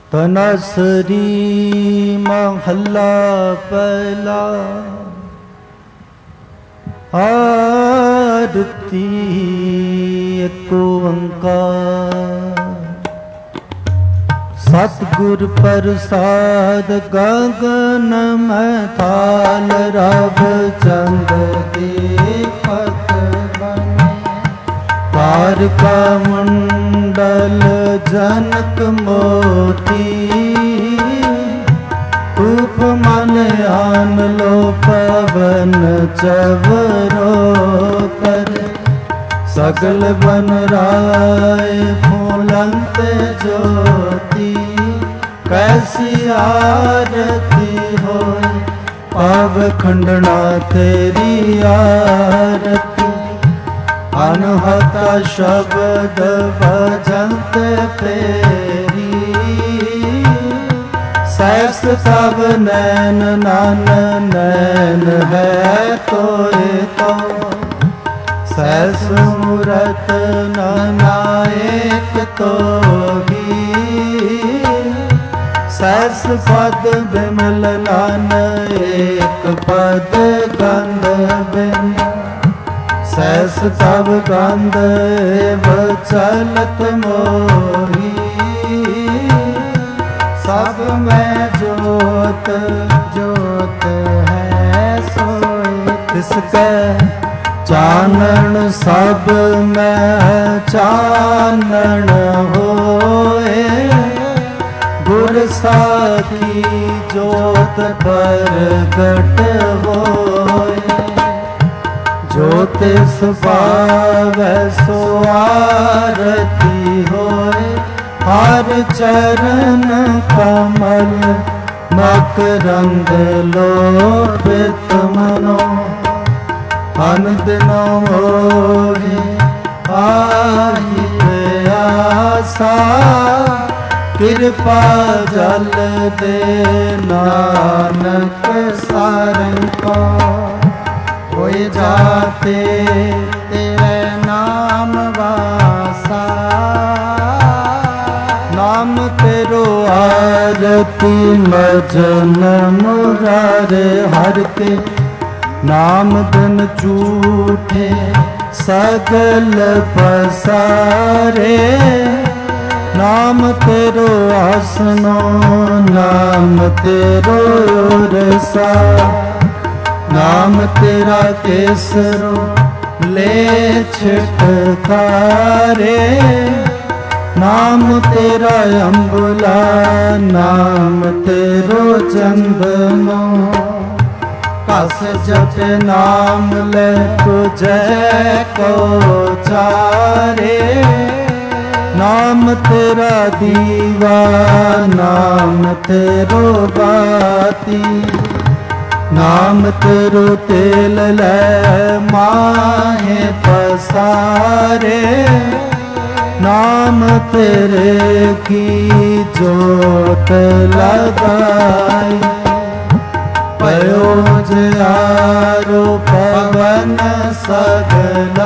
ਤਨਸਰੀ ਮਹੱਲਾ ਪਹਿਲਾ। ਆਰਤੀ ਏਕ ਓੰਕਾਰ ਸਤਿਗੁਰ ਪ੍ਰਸਾਦ ਗਗਨ ਮੈਂ ਥਾਲ ਰਵ ਚੰਦ ਦੀਪਕ ਬਨੇ ਤਾਰਕਾ ਮੰਡਲ ਜਨਕ ਮੋਤੀ ਧੂਪ ਮਨ ਆਨ ਲੋ ਪਵਨ ਚਵਰੋ ਕਰ ਸਗਲ ਬਨ ਰਾਏ ਫੂਲੰਤ ਜੋਤੀ ਕੈਸੀ ਆਰਤੀ ਹੋਈ ਪਾਵ ਖੰਡਣਾ ਤੇਰੀ ਆਰਤੀ ਅਨਹਤਾ ਸ਼ਬਦ ਭਜੰਤ ਤੇਰੀ ਸੈਸ ਤਬ ਨੈਨ ਨਾਨ ਨੈਨ ਹੈ ਤੋਏ ਤੋ ਸੈਸ ਮੂਰਤ ਨਾਇਕ ਤੋਹੀ ਸੈਸ ਪਦ ਬਿਮਲ ਨਾਨ ਏਕ ਪਦ ਗੰਧ ਬਿਨ ਸੈਸ ਤਬ ਗੰਧ ਚਲਤ ਮੋਹੀ ਸਭ ਮੈਂ ਜੋਤ ਜੋਤ ਹੈ ਸੋਏ ਤਿਸ ਕੈ ਚਾਨਣ ਸਭ ਮੈਂ ਚਾਨਣ ਹੋਏ ਗੁਰ ਸਾਖੀ ਜੋਤ ਪ੍ਰਗਟ ਹੋਏ ਜੋ ਤਿਸ ਭਾਵੈ ਸੋ ਆਰਤੀ ਹੋਏ ਹਰ ਚਰਨ ਕਮਲ ਮਕਰੰਦ ਲੋਭਿਤ ਮਨੋ ਅਨ ਦਿਨੋ ਹੋਏ ਆਹੀ ਆਸਾ ਕਿਰਪਾ ਜਲ ਦੇ ਨਾਨਕ ਸਾਰੰ ਕੋ ਹੋਏ ਜਾਤੇ ਤੇਰੇ ਨਾਮ ਵਾਸਾ ਨਾਮ ਤੇਰੋ ਆਰਤੀ ਮਜਨ ਮੁਰਾਰੇ ਹਰਿ ਕੇ ਨਾਮ ਬਿਨ ਝੂਠੇ ਸਗਲ ਪਸਾਰੇ ਨਾਮ ਤੇਰੋ ਆਸਨੋ ਨਾਮ ਤੇਰੋ ਰਸਾ ਨਾਮ ਤੇਰਾ ਕੇਸਰੋ ਲੈ ਛਟਕਾਰੇ ਨਾਮ ਤੇਰਾ ਅੰਬੁਲਾ ਨਾਮ ਤੇਰੋ ਚੰਦਨੋ ਕਸ ਜਪ ਨਾਮ ਲੈ ਤੁਝੈ ਕੋ ਚਾਰੇ ਨਾਮ ਤੇਰਾ ਦੀਵਾ ਨਾਮ ਤੇਰੋ ਬਾਤੀ ਨਾਮ ਤੇਰੋ ਤੇਲ ਲੈ ਮਾਹੇ ਪਸਾਰੇ ਨਾਮ ਤੇਰੇ ਕੀ ਜੋਤ ਲਗਾਈ ਪਇਓ ਜਿਆਰੋ ਪਵਨ ਸਗਲਾਰੇ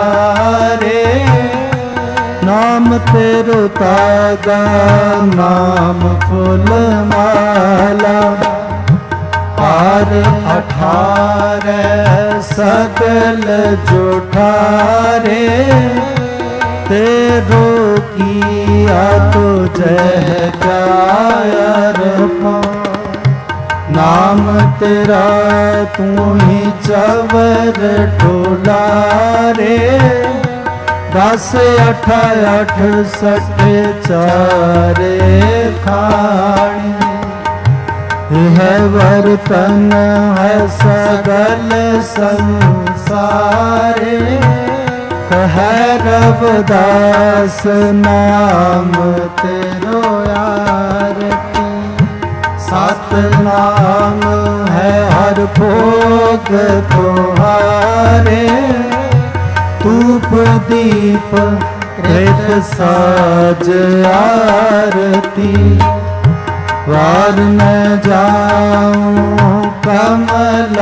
ਨਾਮ ਤੇਰੋ ਤਾਗਾ ਨਾਮ ਫੁੱਲ ਮਾਲਾ ਪਾਰ 18 ਸਗਲ ਜੁਠਾਰੇ ਤੇਰੋ ਕੀਆ ਤੁਝੈ ਅਰਪਾ ਨਾਮ ਤੇਰਾ ਤੂੰ ਹੀ ਚਵਰ ਢੋਲਾਰੇ 10 8 68 ਚਾਰੇ ਖਾਣੀ ਹੈ ਵਰਤਨ ਹੈ ਸਗਲ ਸੰਸਾਰੇ ਕਹੈ ਰਵਿਦਾਸ ਨਾਮ ਤੇਰੋ ਆਰਤੀ ਸਤਿਨਾਮ ਹੈ ਹਰ ਭੋਗ ਤੁਹਾਰੇ ਧੂਪ ਦੀਪ ਕ੍ਰਿਤ ਸਾਜ ਆਰਤੀ ਵਾਰ ਨ ਜਾਉ ਕਮਲਾਪਤੀ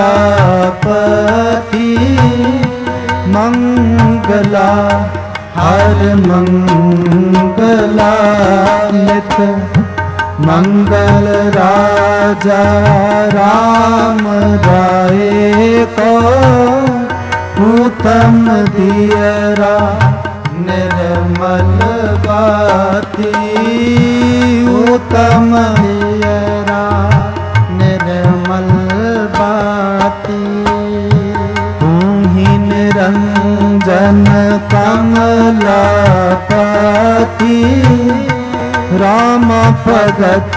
ਮੰਗਲਾ ਹਰ ਮੰਗਲਾ ਨਿਤ मंगल राजा राम राय को उत्तम दियरा निर्मल बाती उत्तम दियरा निर्मल बाती तुम्हीं निरंजन कमलापति राम भगत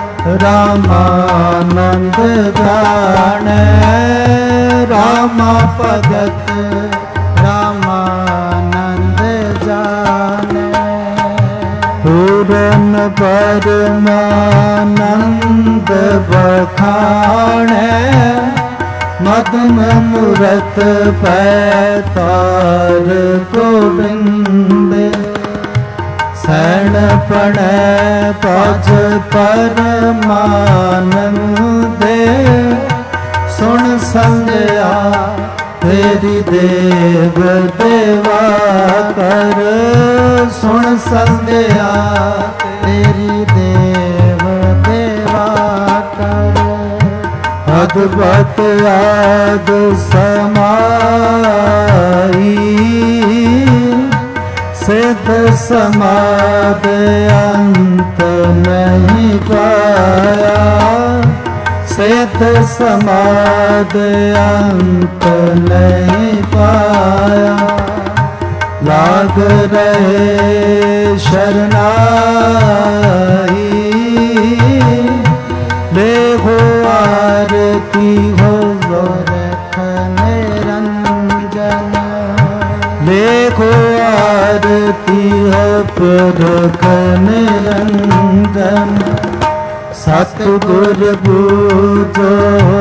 रामानंद गाने राम भगत रामानंद जाने पूरन परमानंद बखाने मदन मूरत पैतार गोविंद सैण पड़े पज परमानंदे सुन संध्या तेरी देव देवा कर सुन संध्या तेरी देव देवा कर अद्भुत आद समाई सिद्ध समाद अंत नहीं पाया सिद्ध समाद अंत नहीं पाया लाग रहे शरणाई ले हो आरती हो गोरख निरंजन ले हो आरती हो पुरख निरंजन सतगुर बूझो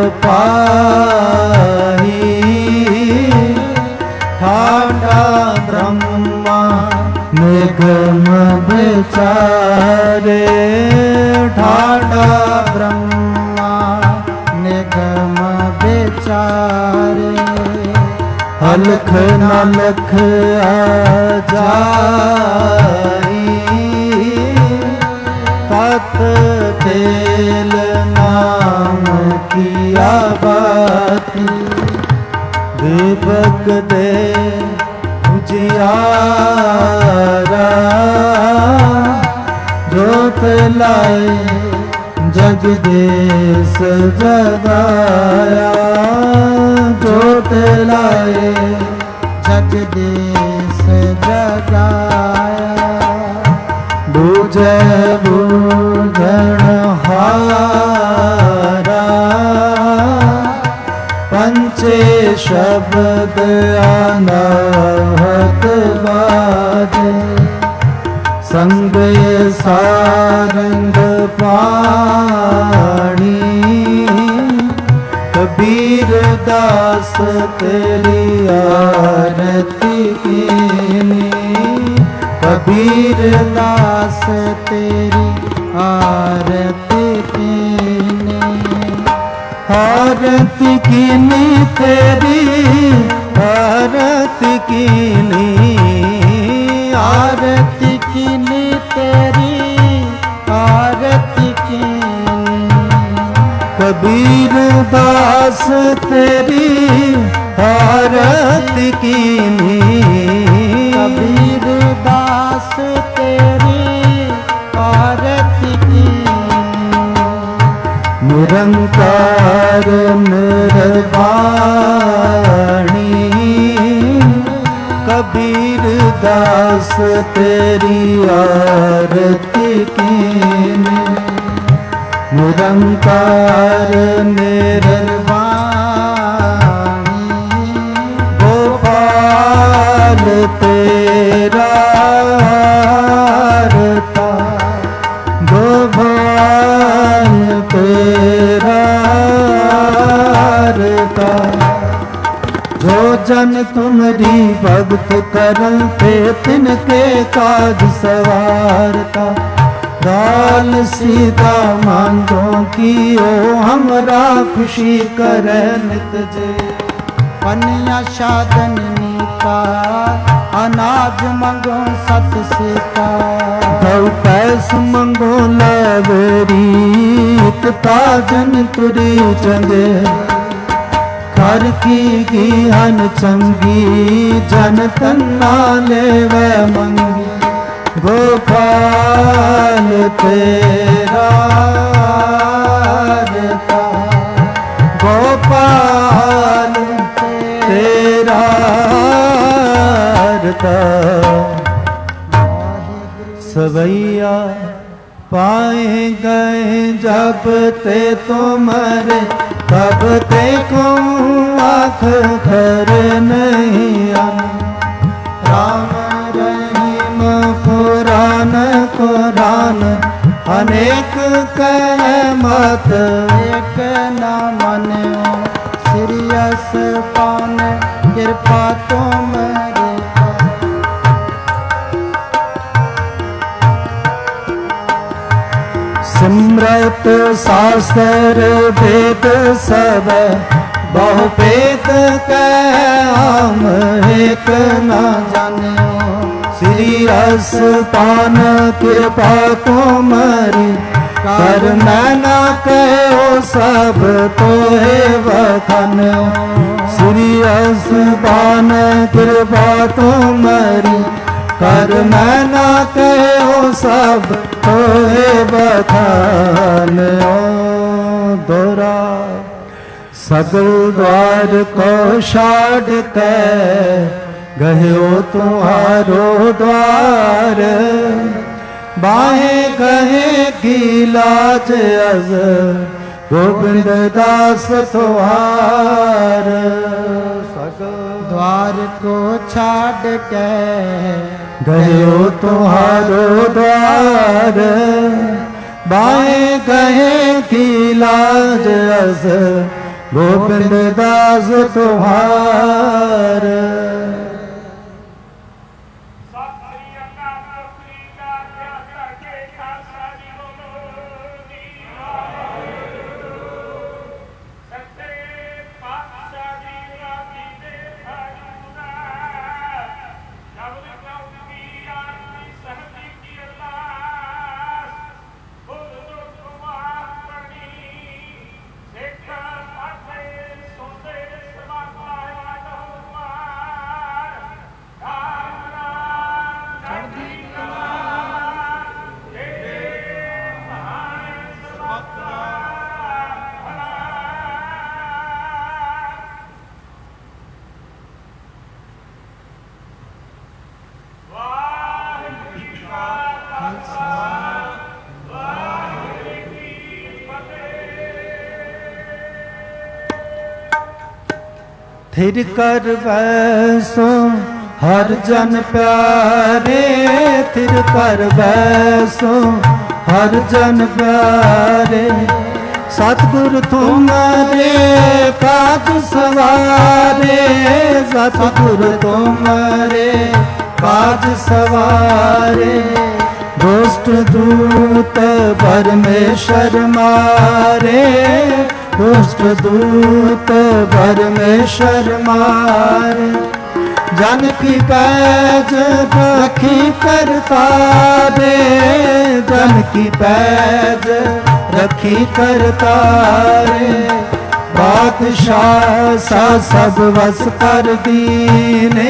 पाही ठाडा ब्रह्मा निगम विचारे ठाडा ब्रह्मा निगम विचारे अलख नलख आजाई तत तेल नाम किया बाती दीपक दे उजियारा जोत लाए जगदेश जगाया जोत लाए जगदेश जगाया बूझे बूझन हारा पंचे शब्द अनाहत बाजे संग सारंग पाणी कबीर दास तेरी आरती कीनी कबीर दास तेरी आरती कीनी आरती कीनी तेरी आरती कीनी आरती कीनी तेरी आरती कीनी कबीर दास तेरी आरती कीनी कबीर दास तेरी आरती कीनी निरंकार निर्वाणी कबीर दास तेरी आरती कीनी निरंकार निर्वाणी गोपाल तेरा आरता गोपाल तेरा आरता जो जन तुम्हारी भक्त करते तिनके काज सवारता दाल सीधा मांगो की ओ हमरा खुशी करे नित जे पनिया साधन नीता अनाज मंगो सत सीता गौ पैस मंगो लवेरी मुक्ता जन तुरी चंगे कर की हन चंगी जन तन्ना लेवे मंगी गोपाल तेरा रता गोपाल तेरा रता सवैया पाए गए जब ते तुम्हारे तब ते को आँख घर नहीं राम रहीम कुरान कुरान अनेक कह मत एक न मनो सिरियस पान कृपा तुम्हारे सिमरत शास्त्र वेद सब बहु वेद काम एक न जानियो श्री रस पान कृपा तुम्हारी कर मैं न कहो सब तो वखन श्री रस पान कृपा तुम्हारी कर मैं न कहो सब तोहे बखान दोरा सगल द्वार को छाड़ के गयो तुम्हारो द्वार बाहें कहे की लाज अज गोविंद दास तुम्हार सगल द्वार को छाड़ के गयो तुम्हारो द्वार बाएं कहे की लाज अस गोविंद दास तुम्हार थिर कर बैसो हर जन प्यारे थिर कर बैसो हर जन प्यारे सतगुरु तुम्हारे काज सवारे सतगुरु तुम्हारे काज सवारे दुष्ट दूत परमेश्वर मारे दुष्ट दूत परमेश्वर मार जन की पैज रखी करता रे जन की पैज रखी करता रे बादशाह सा सब वस कर दीने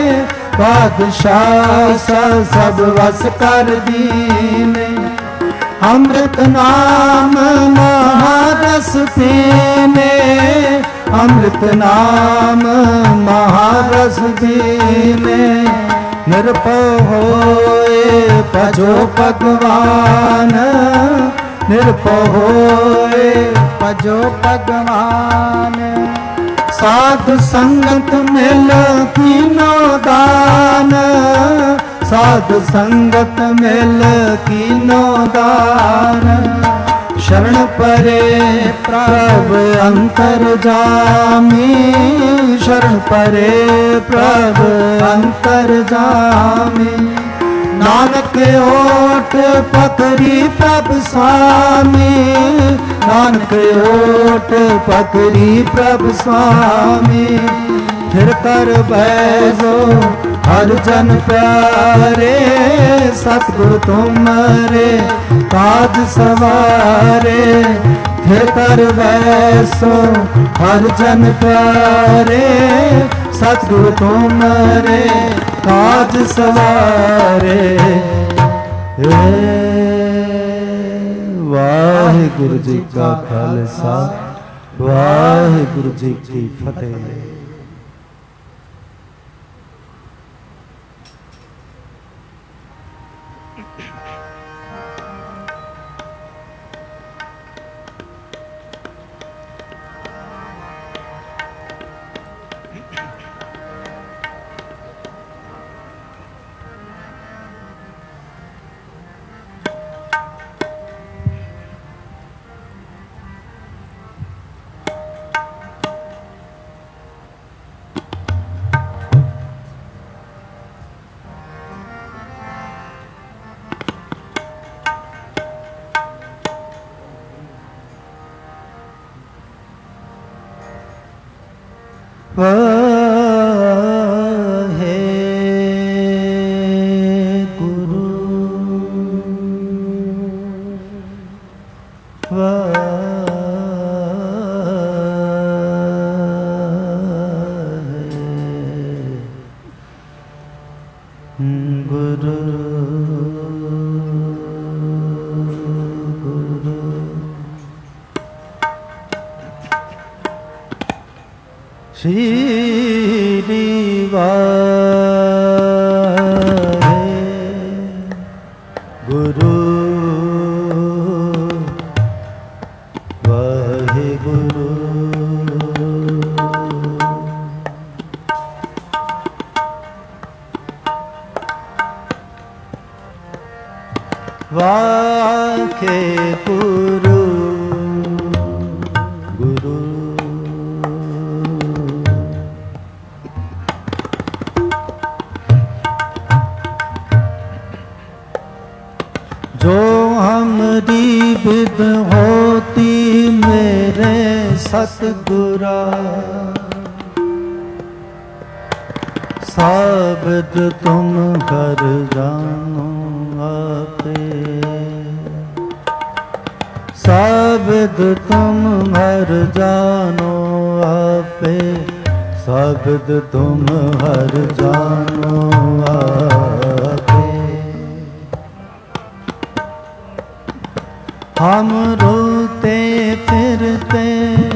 बादशाह सा सब वस कर दीने अमृत नाम महारस पीने अमृत नाम महारस पीने निरपय होए भजो भगवान निरपय होए भजो भगवान साधु संगत मिल कीनो दान साधु संगत मिल कीनो दान शरण परे प्रभु अंतर जामी शरण परे प्रभु अंतर जामी नानक ओट पकड़ी प्रभु स्वामी नानक ओट पकड़ी प्रभु स्वामी फिर कर बैजो हर जन प्यारे सतगुरु तुम्हारे काज सवारे मीठे कर वैसो हर जन प्यारे, सतगुरु तुमरे काज सवारे। वाहिगुरु जी का खालसा, वाहिगुरु जी की फतेह। तुम हर जानो आपे। हम रोते फिरते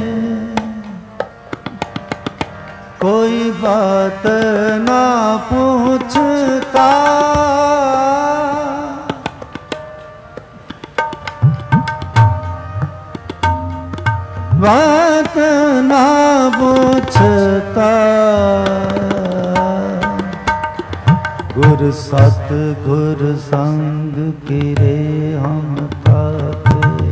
कोई बात ना पूछता, बात ना पूछता। गुर सत गुर संग किरे हम ताते।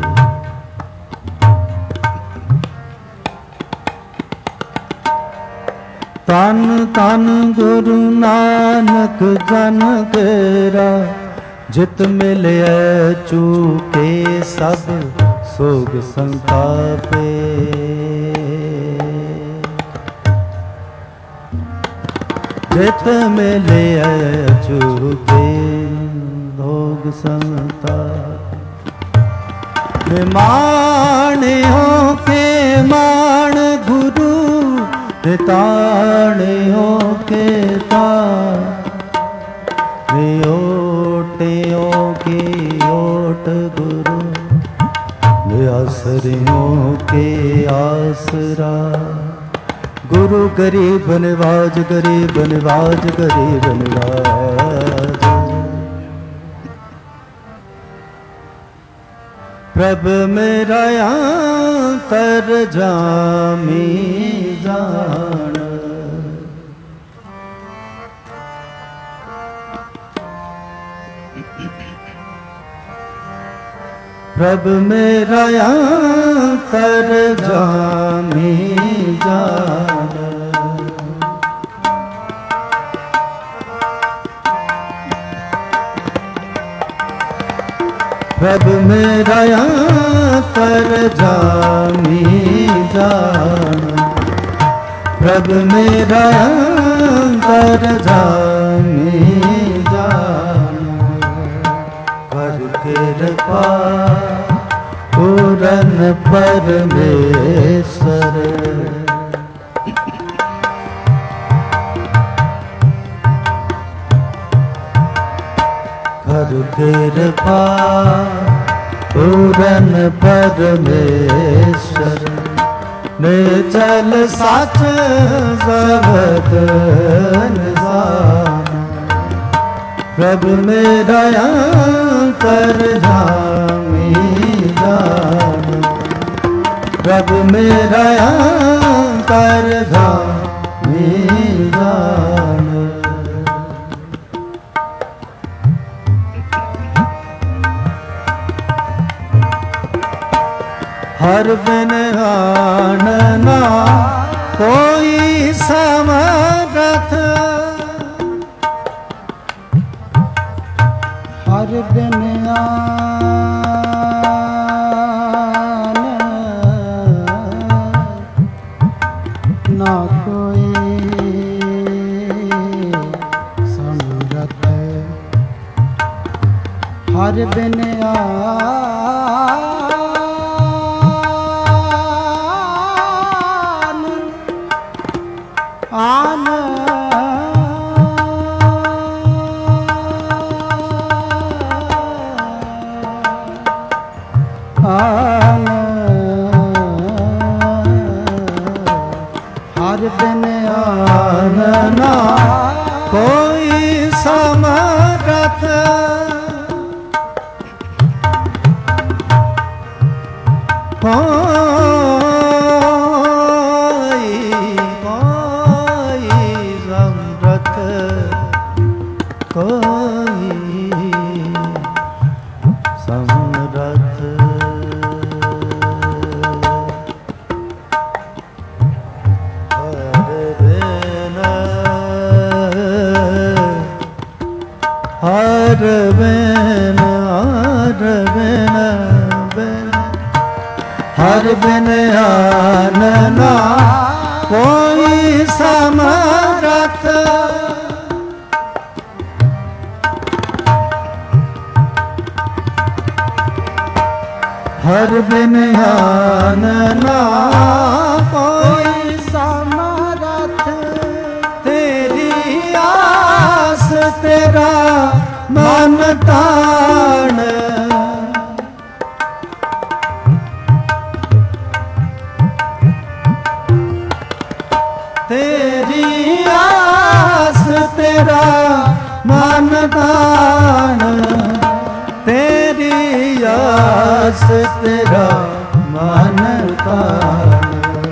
तन तन गुरु नानक जन केरा, जित मिले चूके सब सोग संतापे। जित मिले चूके भोग संतापे। माने हो के मान गुरु, ताने हो के ताने। ओटे हो के ओट गुरु, आसरियों के आसरा। गुरु गरीब निवाज, गरीब निवाज, गरीब निवाज। प्रभ मेरा अंतर जामी जान। प्रभ मेरा अंतर जामी जान। प्रभ मेरा अंतर जामी जान। प्रभ मेरा अंतर जामी जान। कर कृपा पूरा पूरन परमेश्वर हर कृपा पूरन परमेश्वर निचल साच जगत निजान प्रभु मेरा अंतर जामी जान प्रभु मेरा अंतर जामी जान हर बिन आनना कोई समरथ हर बिन ना कोई समरथ हर बिन आन आन हर दिन आनना कोई समरथ हर बिन हर बिन आनना कोई समरथ हर बिन आनना कोई समरथ तेरी आस तेरा मन तान तेरी आस तेरा मन तान तेरी आस तेरा मन तान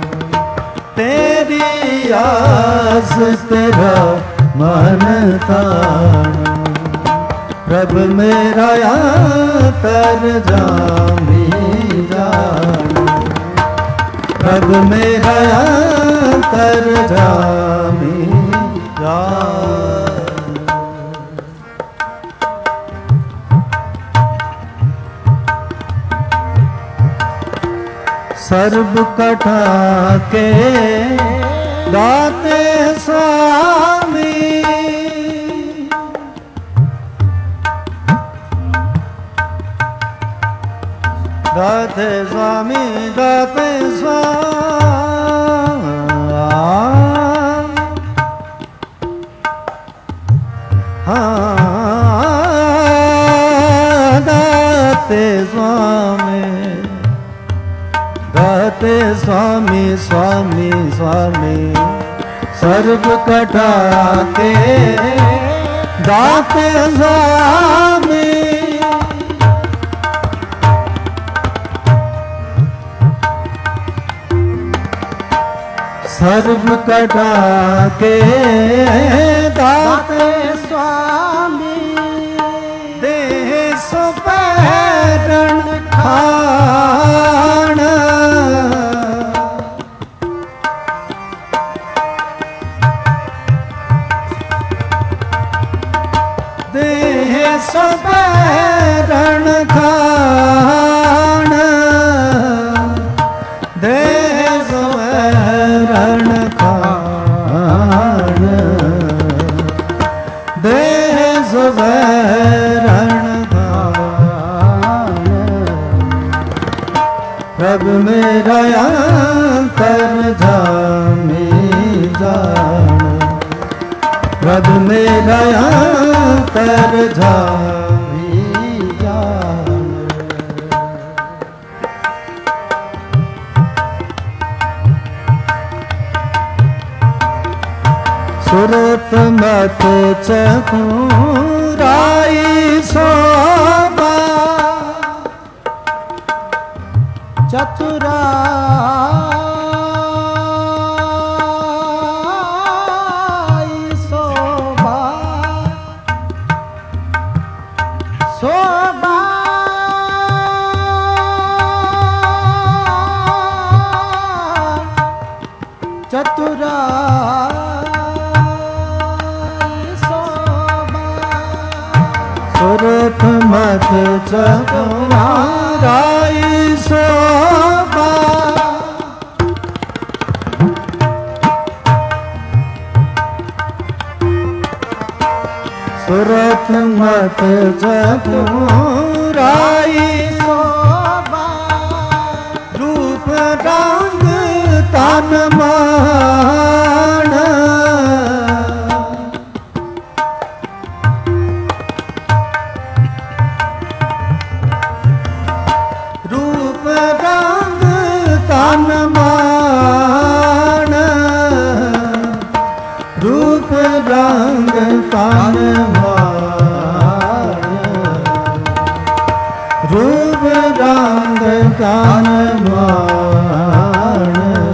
तेरी आस तेरा मन तान प्रभु मेरा अंतर जामी जान प्रभु मेरा अंतर जामी जान सर्व कथा के दाते स्वामी दाते स्वामी दाते स्वामी दाते स्वामी दाते स्वामी स्वामी स्वामी सर्व कथा के दाते स्वामी सर्व कथा के दाते स्वामी देह सुपैरण खान देह सुपैरण खान देह सुपैरण खान देह प्रभु मेरा अंतर जामी जान, प्रभु मेरा अंतर जामी जान। सुरत मत चतुराई शोभा, चतुराई शोभा, शोभा चतुराई शोभा। सुरत मत चतुराई शोभा, सुरत मत चतुराई शोभा। रूप रंग तन मान, रूप रंग तन मान, रूप रंग तन मान, रूप रंग तन मान।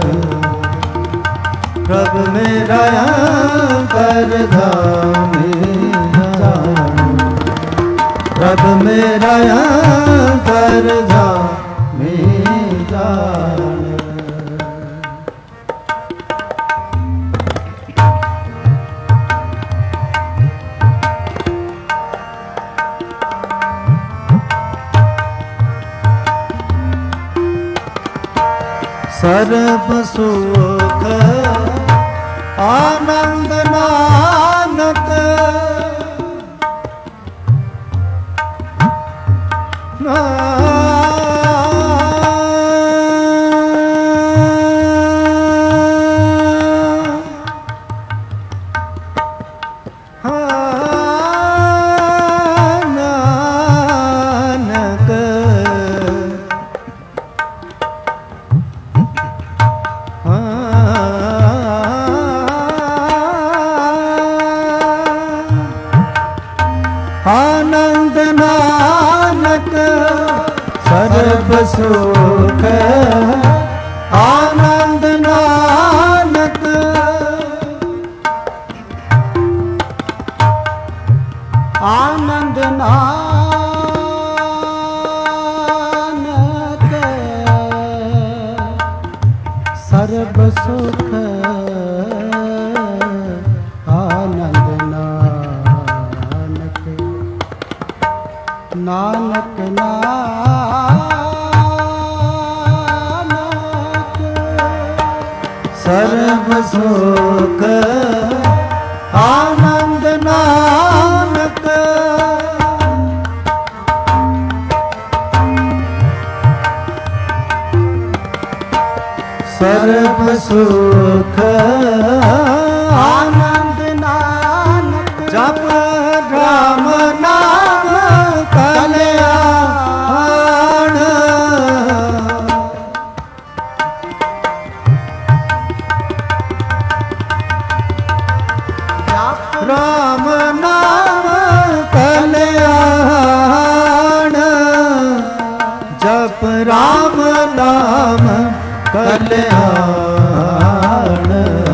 प्रभु मेरा अंतर जामी जान, प्रभु मेरा अंतर जामी जान। सर्व सुख आनंद नानक, आनंद नानक सर्व सुख आनंद नानक, आनंद नानक सर्व सुख आनंद नानक, नानक नानक सर्व सुख आनंद नानक, सर्व सुख आनंद नानक। जप राम नाम कल्याण, राम नाम कल्याण, जप राम नाम कल्याण,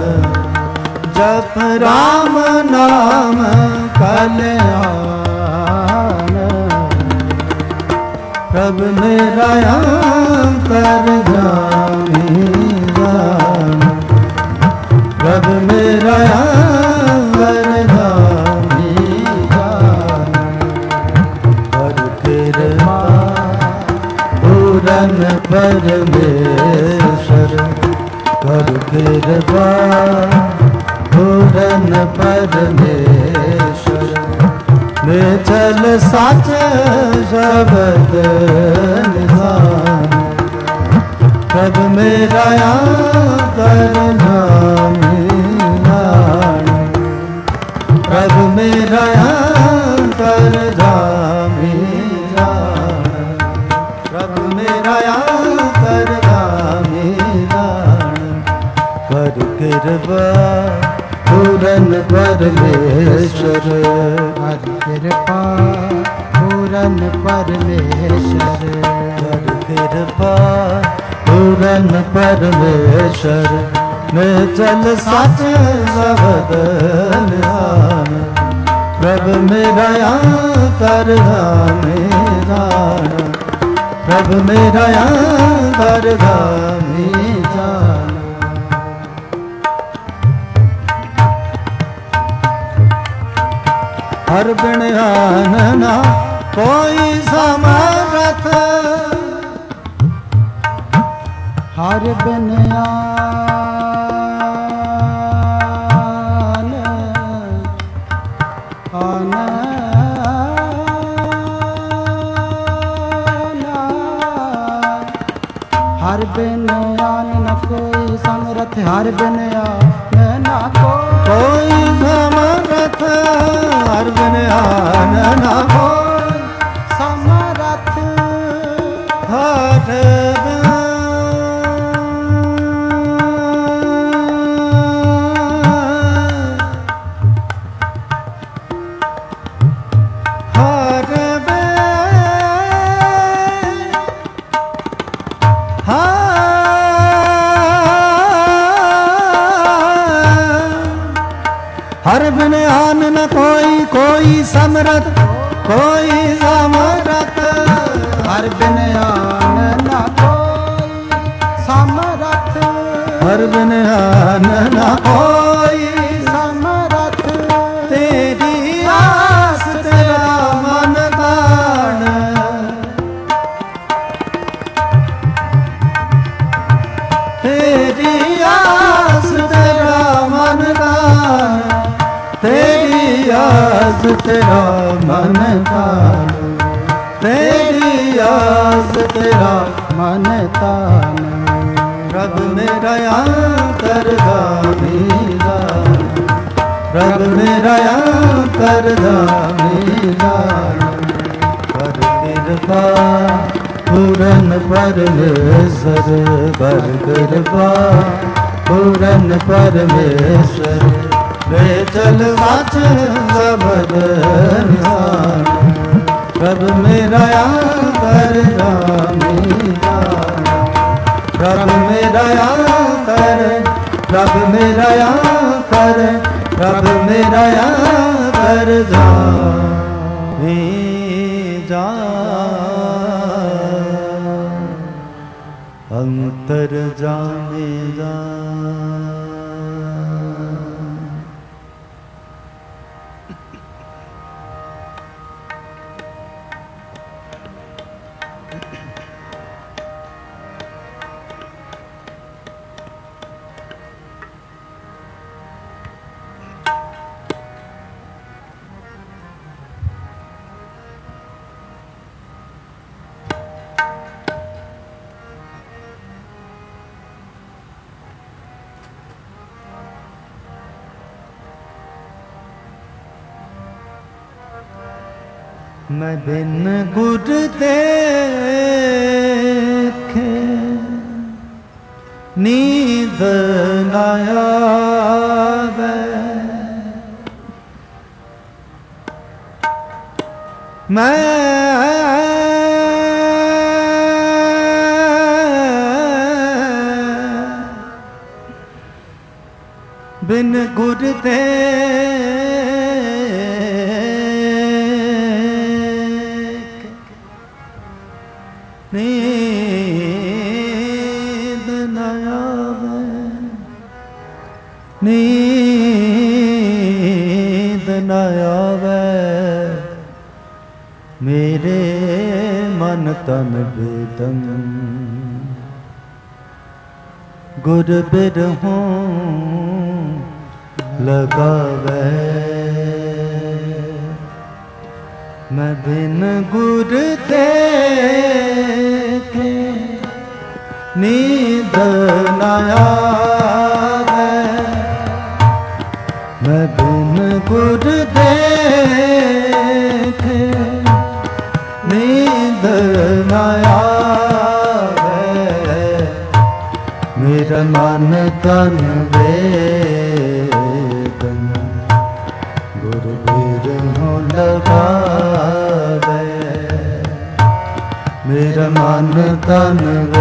जप राम नाम कल्याण। प्रभु मेरा अंतर जामी जान, प्रभु मेरा अंतर जामी जान। और कृपा पूरन परमेश्वर, कर कृपा पूरन परमेश्वर। निचल सच शब्द निधान, मेरा अंतर धामे जान, प्रभु मेरा अंतर धामे जान, प्रभु मेरा अंतर धामे जान। कर कृपा पूरन परमेश्वर, कर कृपा पूरन परमेश्वर, कर कृपा पूरन परमेश्वर। मैं चल सच शब्द ध्यान, प्रभु मेरा अंतर धामे जान, प्रभु मेरा अंतर धामे जान। हर बिन आनना कोई समरथ, हर बिन आन हर बिन आन न कोई समरथ, हर बिन आन न कोई समरथ, हर बिन आन न कोई समरथ, हर हर बिन आन न कोई, कोई समरथ, कोई समरथ, हर बिन आन न कोई समरथ, हर बिन आन न कोई समरथ। तेरी आस तेरा मन तान, तेरी आस तेरा मन तान, तेरी आस तेरा मन तान, तेरी आस तेरा मन तान। प्रभु मेरा अंतर धामे जान, प्रभु मेरा अंतर धामे जान। कर कृपा पूरन परमेश्वर, कर कृपा पूरन परमेश्वर। वे चल सच शब्द ध्यान, प्रभु मेरा अंतर धामे जान, प्रभु मेरा अंतर, प्रभु मेरा अंतर, प्रभु मेरा अंतर धामे जान, अंतर जामे जान। मैं बिन गुर देखे नींद न आवे, मैं बिन गुर नींद न आवे, नींद न आवे, मेरे मन तन बेदम गुर बिरहों लगावे। मैं बिन गुर देखे नींद न आवे मैं बिन गुर देखे नींद न आवे मेरा मन तन वेदन गुरु बिरहों लगावे मेरा मन तन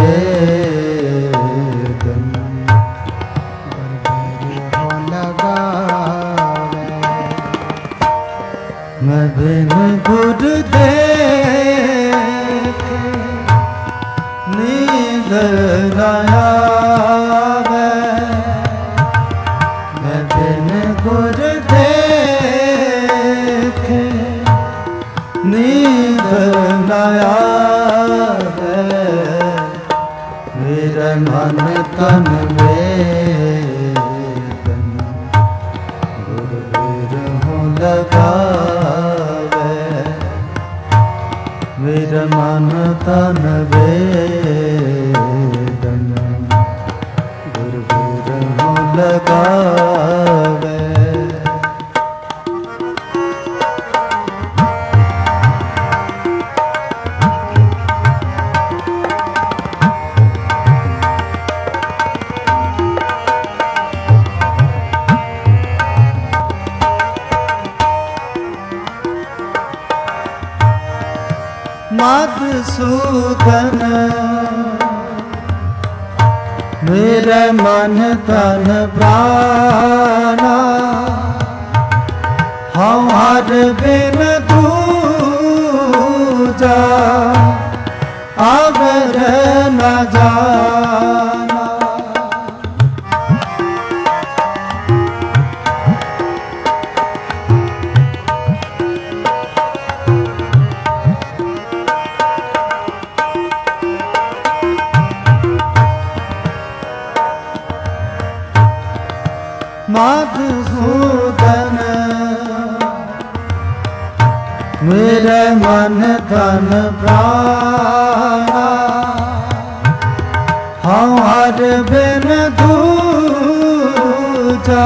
वेदन हो लगावे मैं बिन गुर देखे नींद न आवे मैं बिन गुर देखे नींद न आवे मेरा मन तन वेदन गुरु बिरहों लगावे मेरा मन तन वेदन गुरु बिरहों लगावे मधुसूदन मेरे मन तन प्राणा हर बिन दूजा अवर न जाना मधुसूदन मेरे मन तन प्राणा हर बिन दूजा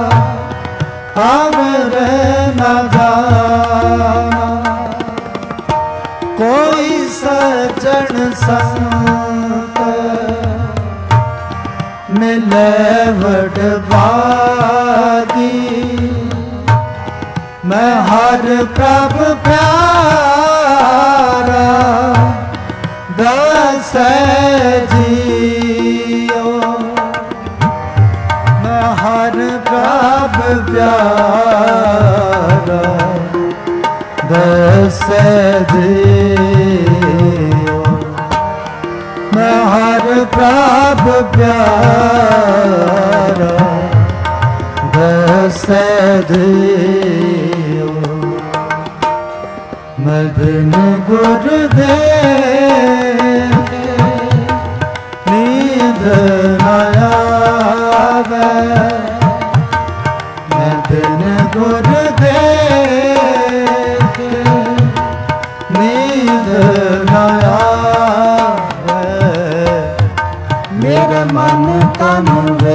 अवर न जाना कोई सज्जन संत मिले वडभागी मैं हर प्रभ प्यारा दस जियो मैं हर प्रभ प्यारा दस जियो मैं हर प्रभ प्यारा दस दियो मैं बिन गुर देखे नींद न आवे मैं बिन गुर देखे नींद न आवे मेरा मन तन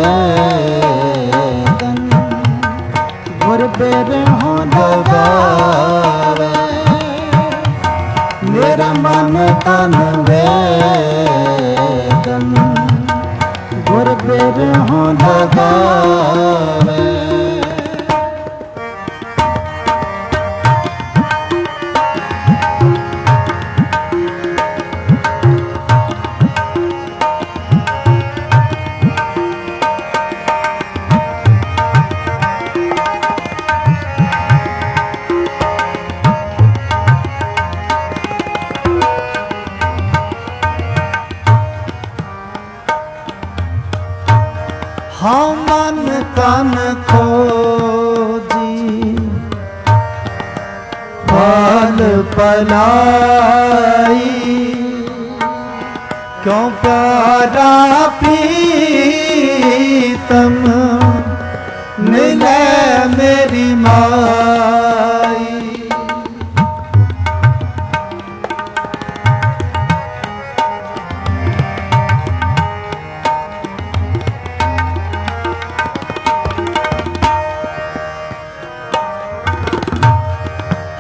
वेदन गुर बिरहों लगावे मेरा मन तन वेदन गुर बिरहों लगावे हाँ मन तन खोजी पल पलाई क्यों प्यारा प्रीतम मिले मेरी माई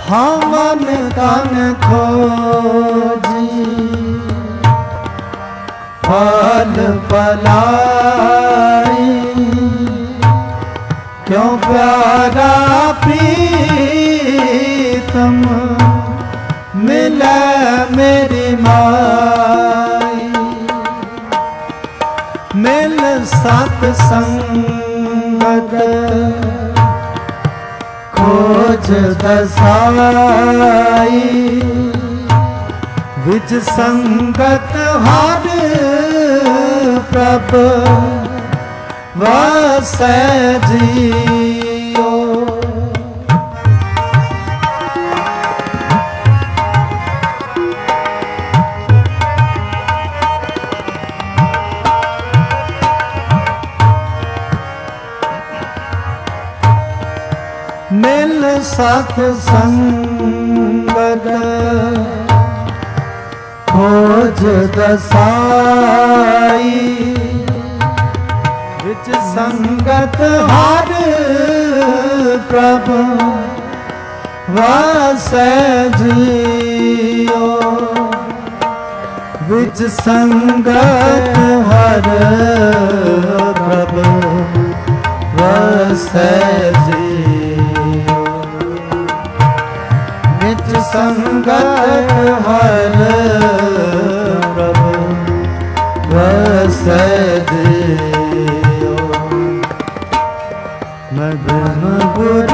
हाँ मन तन खोजी फल पलाई क्यों प्यारा प्रीतम मिले मेरी माई मिल सत्संगत खोज दसाई विच संगत हर प्रभ वसै जियो मिल सत्संगत खोज दसाई विच संगत हर प्रभु वसै जियो विच संगत हर प्रभु वसै जियो विच संगत हर प्रभु वसै जियो मगन गुर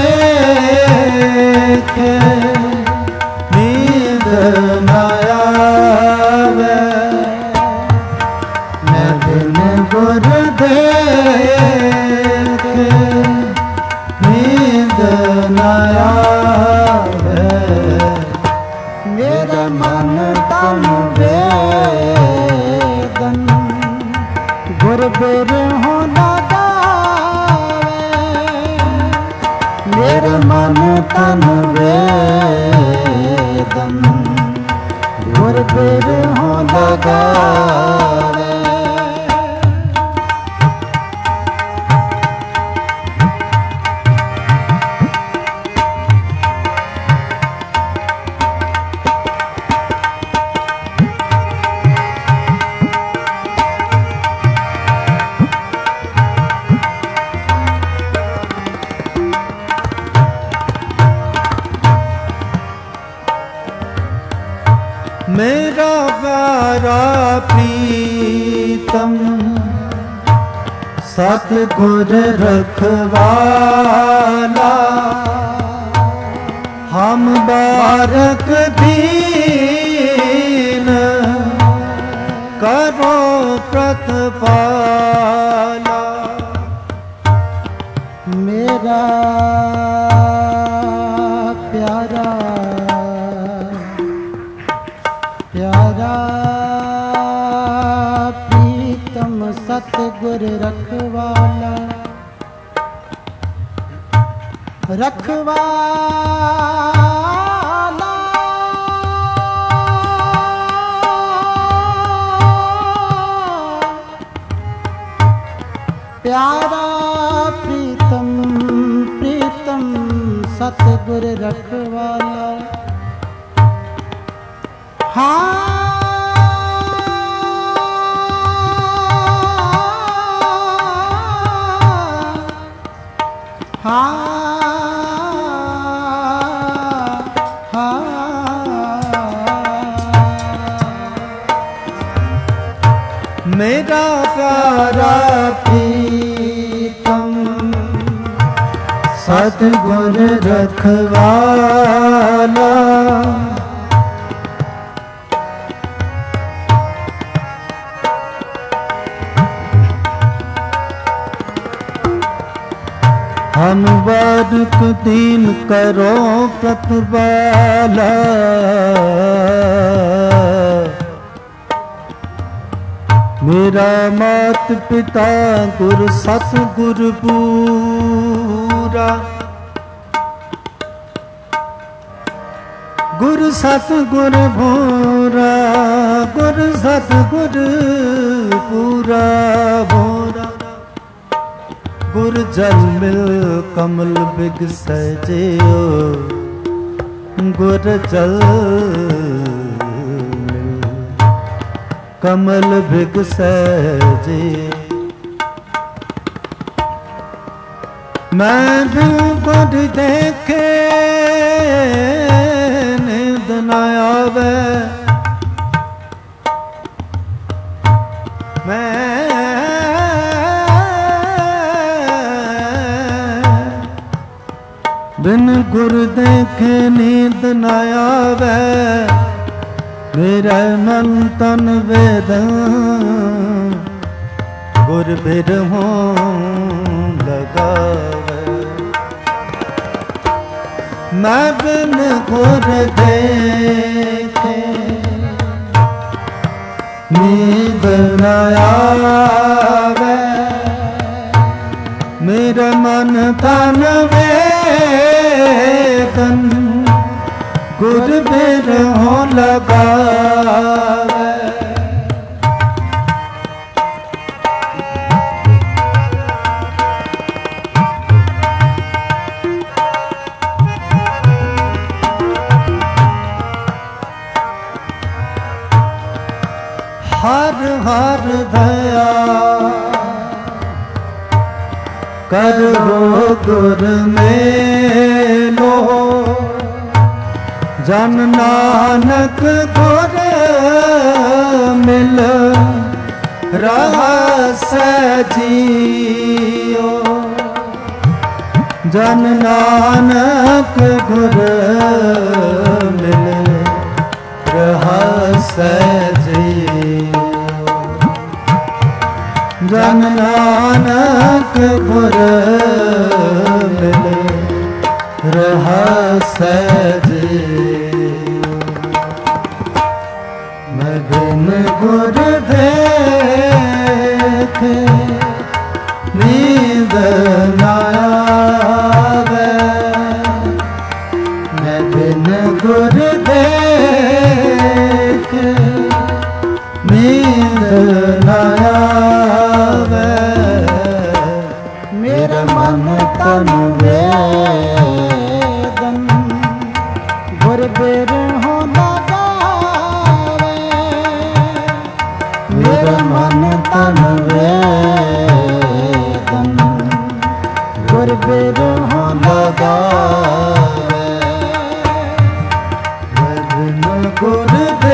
देखे नींद न आवे मगन गुर देखे नींद न आवे मेरा मन तन वेदन गुर बिर हो मेरे मन तन वेदन गुर बिर हो लगावे मेरा प्यारा प्रीतम सतगुर रखवाला हम बारक दीन करो प्रतिपाला मेरा प्यारा प्यारा प्रीतम सतगुर रखवाला रखवाला प्यारा प्रीतम प्रीतम सतगुर रखवाला हाँ मेरा प्यारा प्रीतम सतगुर रखवाला हम बारक दीन करो प्रतिपाला मेरा मात पिता गुर सतगुर पूरा गुर सतगुर भोरा गुर सतगुर पूरा भोरा गुर जल मिल कमल बिग सजियो गुर जल कमल बिकसै जी। मैं बिन गुर देखे नींद न आवे, बिन गुर देखे नींद न आवे, मेरा मन तन वेद गुर बिरहों लगावे। मैं बिन गुर देखे नींद न आवे, मेरा मन तन वेदन गुर बिरहों लगावे। हर हर दया करो गुर मेलो, जन नानक गुर मिल रहसै जियो। जन नानक गुर मिल रहसै जियो। जन नानक गुर मिल रहसै जियो। मैं बिन गुर देखे नींद न आवे, मैं बिन गुर देखे नींद न आवे। मेरा मन तन वेदन गुर बिरहों लगावे। मेरा मन तन वेदन गुर बिरहों लगावे। बिन गुर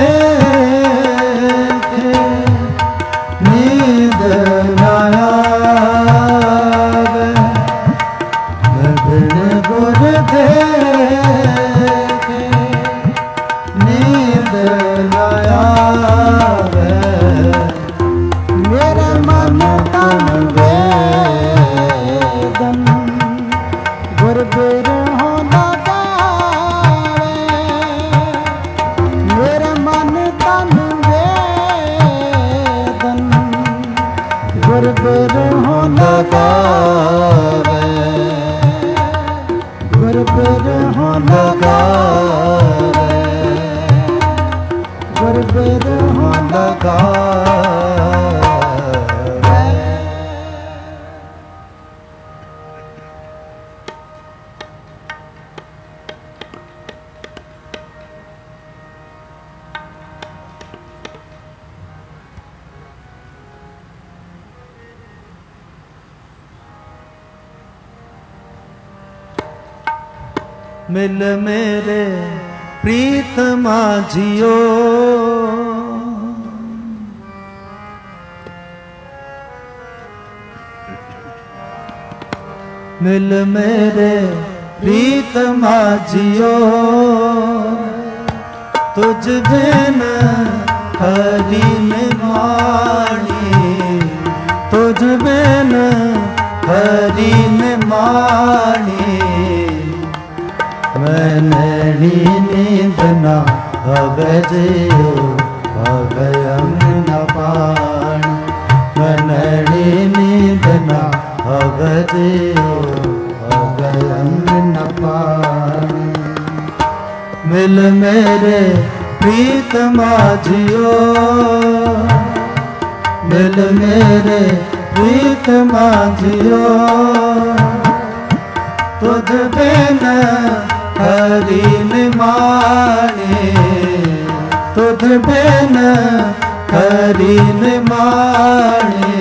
देखे नींद न आवे, बिन गुर देखे नींद न आवे। मेरा मन तन वेदन गुर बिरहों लगावे। मेरा मन तन वेदन गुर बिरहों लगावे। गुर बिरहों लगावे। गुर बिरहों लगावे। मिल मेरे प्रीत माझियो, मिल मेरे प्रीत माझियो। तुझ बिन हरि निमाणी, तुझ बिन हरि निमाणी। मैं नैनी नींद न आवे जियो, आवे अंग न पानी। मैं नैनी नींद न आवे जियो, आवे अंग न पानी। मिल मेरे प्रीत माझियो, मिल मेरे प्रीत माझियो। तुझ बिन हरि निमाणे तुझ बिन हरि निमाणे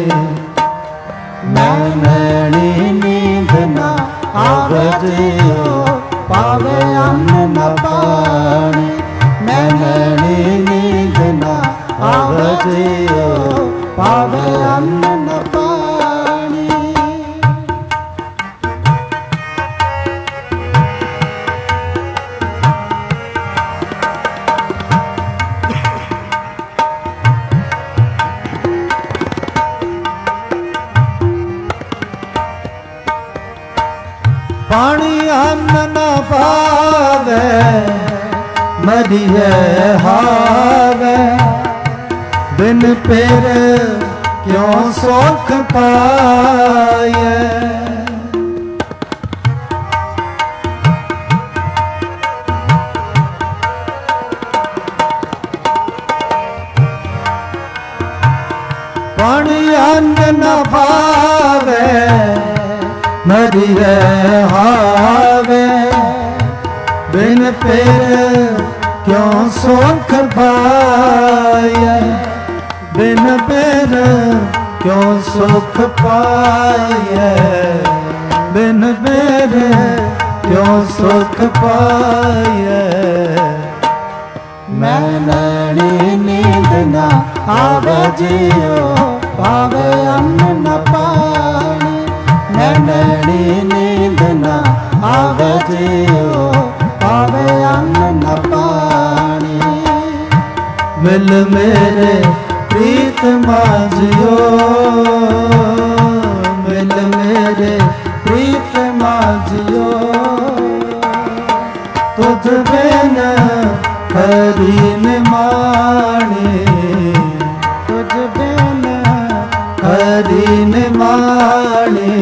नैनी नींद न आवे जियो पावे अन्न न पानी नैनी नींद न आवे जियो पावे अन्न न पानी पानी अन्न न पावे मरिए हावे बिन पेर क्यों सुख पाए पानी अन्न न पावे मरिए हावे बिन पेर क्यों सुख पाए बिन पेर क्यों सुख पाए बिन पेर क्यों सुख पाए नैनी नींद न आवे जियो पावे अन्न न पानी नैनी नींद न आवे जियो पावे अन्न न पानी मिल मेरे प्रीत माझियो मिल मेरे प्रीत माझियो तुझ बिन हरि निमाणे तुझ बिन हरि निमाणे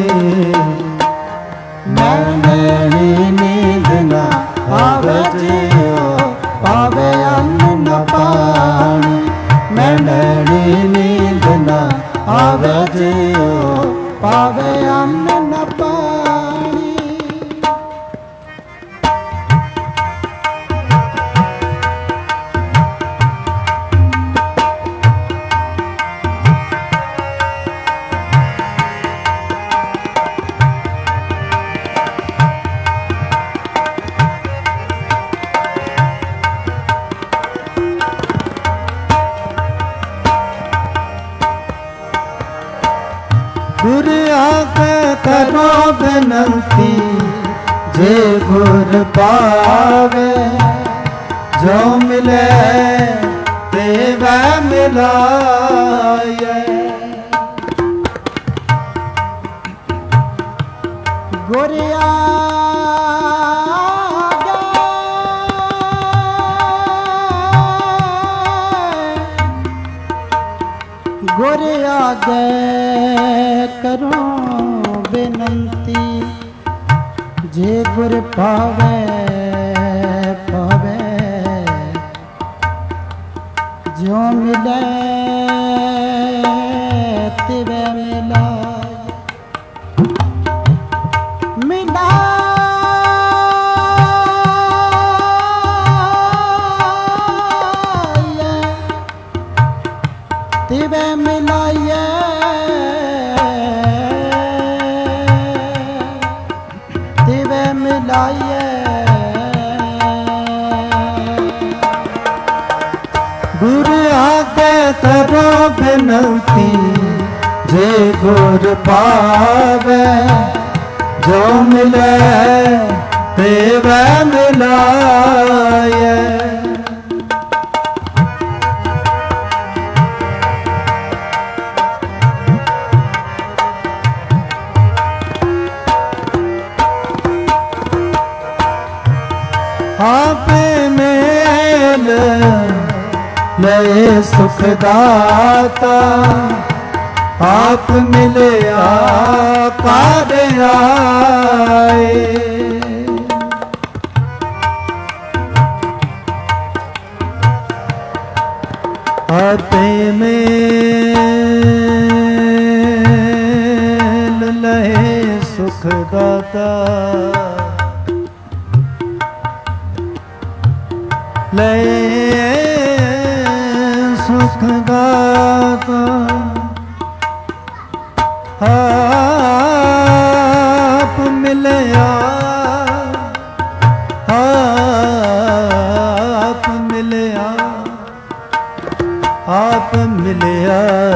नैनी नींद न आवे जियो पावे अन्न न पानी नैनी नींद न आवे जियो पावे अन्न न पानी गुर आके करो बिनती जे गुर पावे जो मिले ते वह मिलाए गुरिया गुरिया दे करो बिनती जे गुर पावे पावे जो मिले तिवे मिला तिवे मिलाइए तिवे मिलाइए गुर आके करो बिनती जे गुर पावे जो मिले ते वह मिलाए आप मेल नए सुख दाता आप मिले आकार आए आते मेल लहे सुख दाता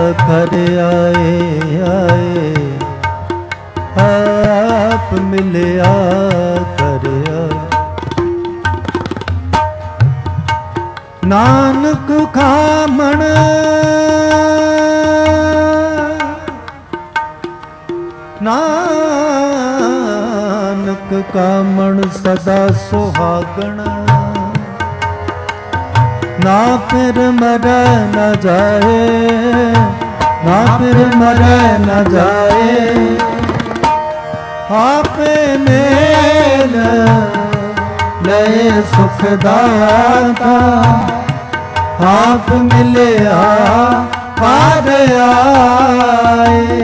कर आए आए, आप मिलिया कर आए। नानक खामण नानक कामण सदा सुहागण, ना फिर मरै न जाए, ना फिर मरै न जाए। आपे मेल लय सुख दाता, आप मिलिया पार आए।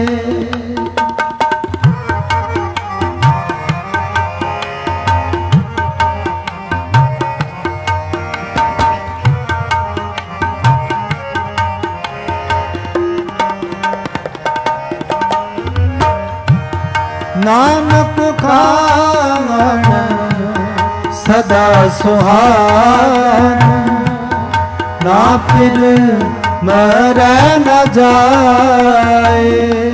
नानक खामण सदा सुहागण, ना फिर मरै न जाए।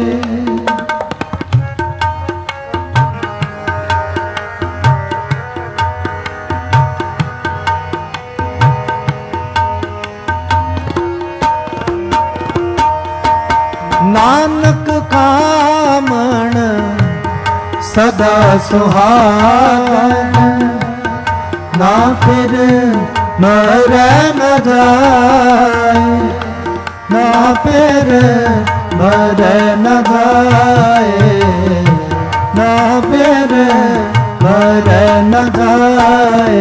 नानक खामण सदा सुहागण, ना फिर मरै न जाए, ना फिर मरै न जाए, ना फिर मरै न जाए।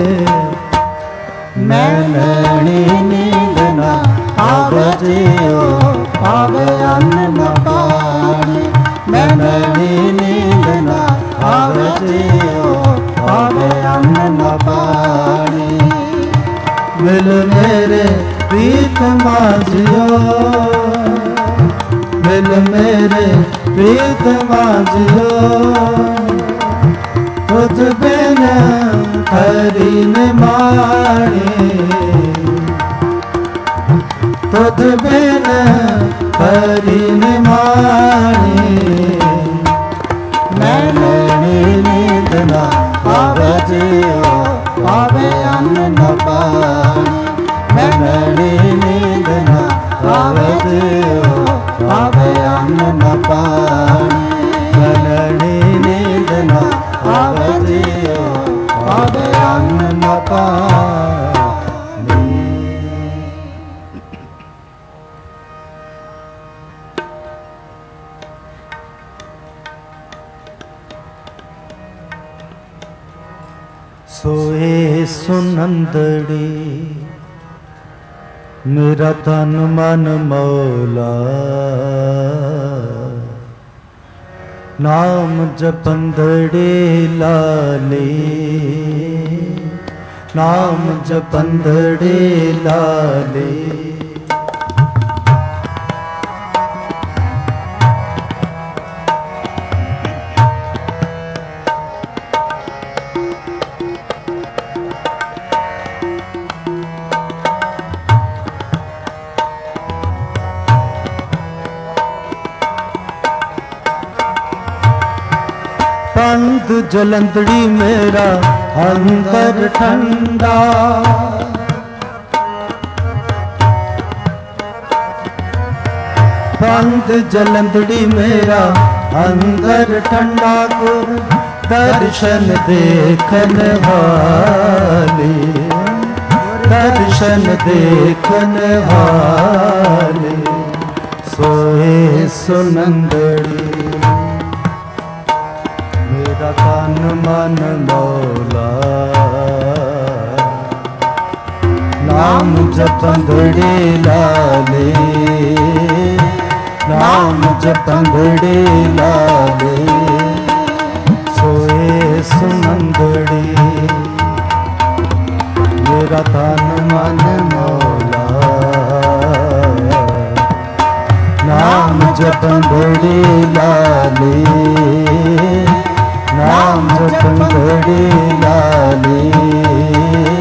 मैलनी नींद न आवे जियो, आवे अन्न न पानी। मैलनी नींद न आवे जियो, आवे अन्न न पानी। मिल मेरे प्रीत माझियो, मिल मेरे प्रीत माझियो। तुझ बिन हरि न माणी, तुझ बिन हरि न माणी। मैलनी नींद न आवे जियो, आवे अन्न न पानी। मैलनी नींद न आवे जियो, आवे अन्न न पानी। मैलनी नींद न आवे जियो, आवे अन्न न पानी। सोए सुनंदड़ी मेरा तन मन मौला, नाम जपंदड़े लाले, नाम जपंदड़े लाले। पंथ जलंधड़ी मेरा अंदर ठंडा, पंथ जलंधड़ी मेरा अंदर ठंडा। गुर दर्शन देखन वाले, दर्शन देखन वाले। सोए सुनंदड़ी मेरा तन मन मौला, नाम जपंदड़े लाले, नाम जपंदड़े लाले। सोए सुनंदड़ी मेरा तन मन मौला, नाम जपंदड़े लाले, नाम जपंदड़े लाले,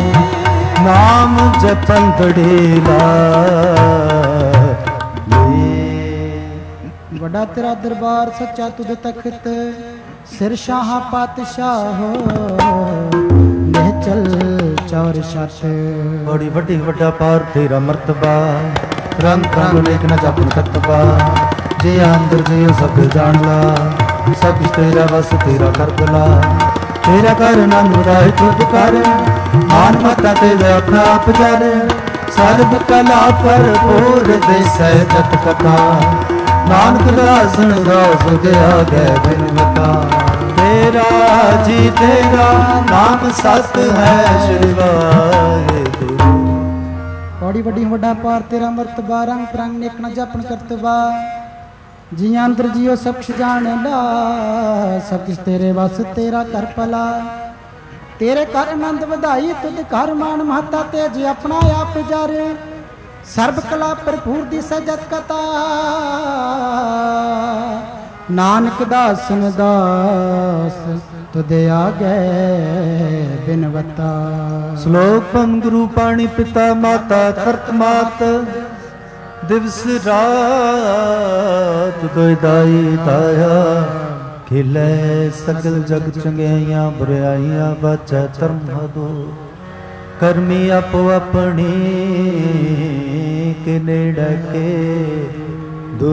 नाम जपंदड़े लाले। ਵੱਡਾ ਤੇਰਾ ਦਰਬਾਰ ਸੱਚਾ ਤੁਧ ਤਖਤ ਸਿਰ ਸ਼ਾਹ ਪਾਤਸ਼ਾਹ ਨਿਹਚਲ ਚੌਰ ਛੱਤ ਬੜੀ ਵੱਡੀ ਵੱਡਾ ਪਾਰ ਤੇਰਾ ਮਰਤਬਾ ਰੰਗ ਰੰਗ ਲੇਖ ਨਾ ਜਪਨ ਕਤਬਾ ਜੇ ਅੰਦਰ ਜਿਉ ਸਭ ਜਾਣ ਲਾ ਸਭ ਤੇਰਾ ਵਸ ਤੇਰਾ ਕਰ ਬਲਾ ਤੇਰਾ ਕਰ ਨਾਮ ਰਾਹ ਚੁੱਪ ਕਰ ਮਾਨ ਮਤਾ ਤੇ ਆਪਣਾ ਆਪ ਜਰ ਸਰਬ ਕਲਾ ਭਰਪੂਰ ਦੇ ਸਹਿਜਤ ਕਥਾ ਨਾਨਕ ਦਾਸਨ ਰਾਸ ਗਿਆ ਗੈ ਬਿਨਵਤਾ ਤੇਰਾ ਜੀ ਤੇਰਾ ਨਾਮ ਸਤ ਹੈ ਸ਼੍ਰੀ ਵਾਹਿਗੁਰੂ ਬੜੀ ਵੱਡੀ ਵੱਡਾ ਪਾਰ ਤੇਰਾ ਮਰਤਬਾ ਰੰਗ ਪ੍ਰੰਗ ਨੇਕ ਨਾ ਜਪਨ ਕਰਤਬਾ ਜੀ ਅੰਦਰ ਜੀਓ ਸਭ ਕੁਛ ਜਾਣ ਲਾ ਸਭ ਕੁਛ ਤੇਰੇ ਵਸ ਤੇਰਾ ਕਰ ਭਲਾ ਤੇਰੇ ਘਰ ਆਨੰਦ ਵਧਾਈ ਤੁਧ ਘਰ ਮਾਨ ਮਹਤਾ ਤੇ ਜੀ ਆਪਣਾ ਆਪ ਜਰ ਸਰਬ ਕਲਾ ਭਰਪੂਰ ਦੀ ਸਜਤ ਕਤਾ ਨਾਨਕ ਦਾਸਨ ਦਾਸ ਤੁਧ ਆਗੇ ਬਿਨਵਤਾ ਸ਼ਲੋਕ ਪੰਮ ਗੁਰੂ ਪਾਣੀ ਪਿਤਾ ਮਾਤਾ ਧਰਤ ਮਾਤ ਦਿਵਸ ਰਾਤ ਦੋਇ ਦਾਈ ਤਾਇਆ ਖਿਲੇ ਸਗਲ ਜਗ ਚੰਗਿਆਈਆਂ ਬੁਰਾਈਆਂ ਬਾਚੈ ਧਰਮ ਹਦੋ ਕਰਮੀ ਆਪੋ ਆਪਣੀ ਕੇ ਨੇੜੇ ਕੇ ਦੂ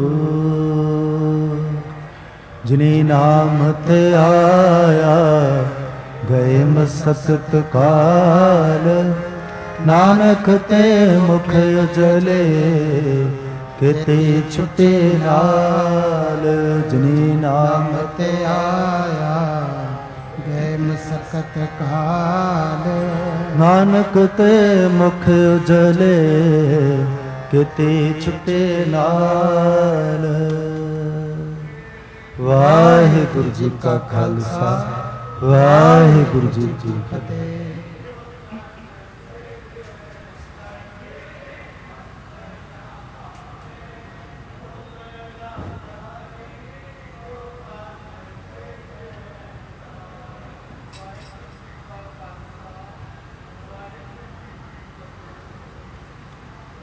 ਜਿਨੇ ਨਾਮ ਤੇ ਆਇਆ ਗਏ ਮਸਕਤ ਕਾਲ ਨਾਨਕ ਤੇ ਮੁਖ ਉਜਲੇ ਕਿਤੇ ਛੁਟੇ ਨਾਲ ਜਿਨੇ ਨਾਮ ਤੇ ਆਇਆ ਗਏ ਮਸਕਤ ਕਾਲ ਨਾਨਕ ਤੇ ਮੁਖ ਉਜਲੇ ਕਿਤੇ ਛੁਟੇ ਨਾਲ ਵਾਹਿਗੁਰੂ ਜੀ ਕਾ ਖਾਲਸਾ ਵਾਹਿਗੁਰੂ ਜੀ ਕੀ ਫਤਿਹ।